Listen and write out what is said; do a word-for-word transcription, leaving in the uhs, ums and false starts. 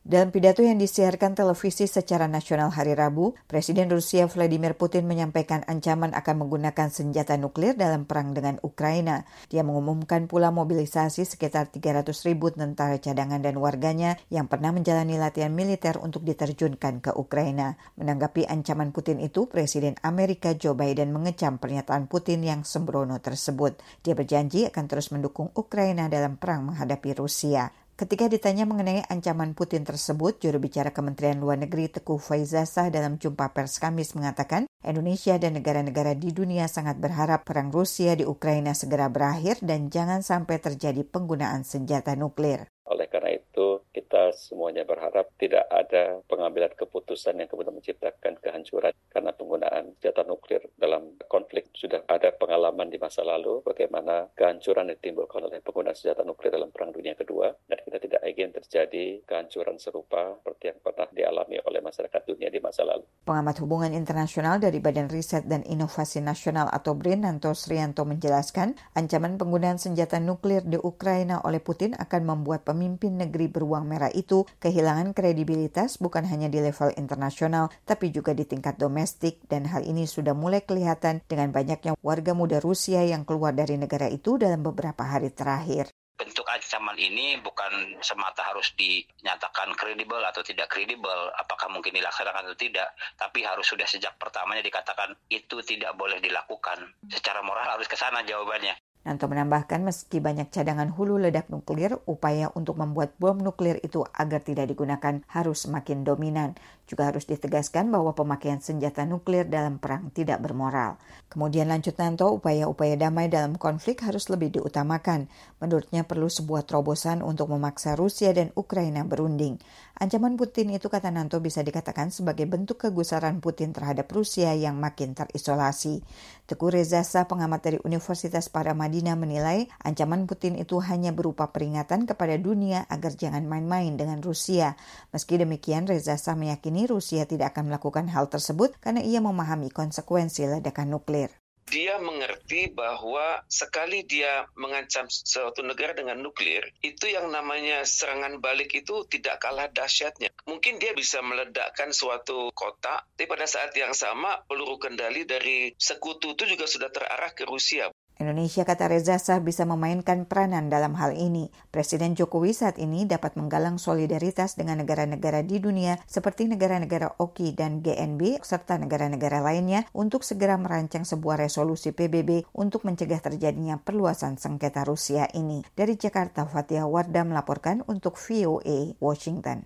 Dalam pidato yang disiarkan televisi secara nasional hari Rabu, Presiden Rusia Vladimir Putin menyampaikan ancaman akan menggunakan senjata nuklir dalam perang dengan Ukraina. Dia mengumumkan pula mobilisasi sekitar tiga ratus ribu tentara cadangan dan warganya yang pernah menjalani latihan militer untuk diterjunkan ke Ukraina. Menanggapi ancaman Putin itu, Presiden Amerika Joe Biden mengecam pernyataan Putin yang sembrono tersebut. Dia berjanji akan terus mendukung Ukraina dalam perang menghadapi Rusia. Ketika ditanya mengenai ancaman Putin tersebut, juru bicara Kementerian Luar Negeri Teuku Faizasyah dalam jumpa pers Kamis mengatakan, Indonesia dan negara-negara di dunia sangat berharap perang Rusia di Ukraina segera berakhir dan jangan sampai terjadi penggunaan senjata nuklir. Oleh karena itu, kita semuanya berharap tidak ada pengambilan keputusan yang kemudian menciptakan kehancuran karena penggunaan senjata nuklir dalam konflik. Sudah ada pengalaman di masa lalu bagaimana kehancuran ditimbulkan oleh penggunaan senjata nuklir dalam Perang Dunia Kedua, dan kita tidak ingin terjadi kehancuran serupa seperti yang pernah dialami oleh masyarakat dunia di masa lalu. Pengamat hubungan internasional dari Badan Riset dan Inovasi Nasional atau B R I N, Nanto Srianto menjelaskan, ancaman penggunaan senjata nuklir di Ukraina oleh Putin akan membuat pemimpin negeri beruang merah itu kehilangan kredibilitas bukan hanya di level internasional, tapi juga di tingkat domestik, dan hal ini sudah mulai kelihatan dengan banyaknya warga muda Rusia yang keluar dari negara itu dalam beberapa hari terakhir. Bentuk ancaman ini bukan semata harus dinyatakan kredibel atau tidak kredibel, apakah mungkin dilaksanakan atau tidak, tapi harus sudah sejak pertamanya dikatakan itu tidak boleh dilakukan. Secara moral harus ke sana jawabannya. Nanto menambahkan meski banyak cadangan hulu ledak nuklir, upaya untuk membuat bom nuklir itu agar tidak digunakan harus semakin dominan. Juga harus ditegaskan bahwa pemakaian senjata nuklir dalam perang tidak bermoral. Kemudian lanjut Nanto, upaya-upaya damai dalam konflik harus lebih diutamakan. Menurutnya perlu sebuah terobosan untuk memaksa Rusia dan Ukraina berunding. Ancaman Putin itu, kata Nanto, bisa dikatakan sebagai bentuk kegusaran Putin terhadap Rusia yang makin terisolasi. Teuku Rezasa, pengamat dari Universitas Paramadina, menilai ancaman Putin itu hanya berupa peringatan kepada dunia agar jangan main-main dengan Rusia. Meski demikian, Rezasa meyakini Rusia tidak akan melakukan hal tersebut karena ia memahami konsekuensi ledakan nuklir. Dia mengerti bahwa sekali dia mengancam suatu negara dengan nuklir, itu yang namanya serangan balik itu tidak kalah dahsyatnya. Mungkin dia bisa meledakkan suatu kota, tapi pada saat yang sama peluru kendali dari sekutu itu juga sudah terarah ke Rusia. Indonesia, kata Rezasa, bisa memainkan peranan dalam hal ini. Presiden Jokowi saat ini dapat menggalang solidaritas dengan negara-negara di dunia seperti negara-negara O K I dan G N B serta negara-negara lainnya untuk segera merancang sebuah resolusi P B B untuk mencegah terjadinya perluasan sengketa Rusia ini. Dari Jakarta, Fathia Wardah melaporkan untuk V O A Washington.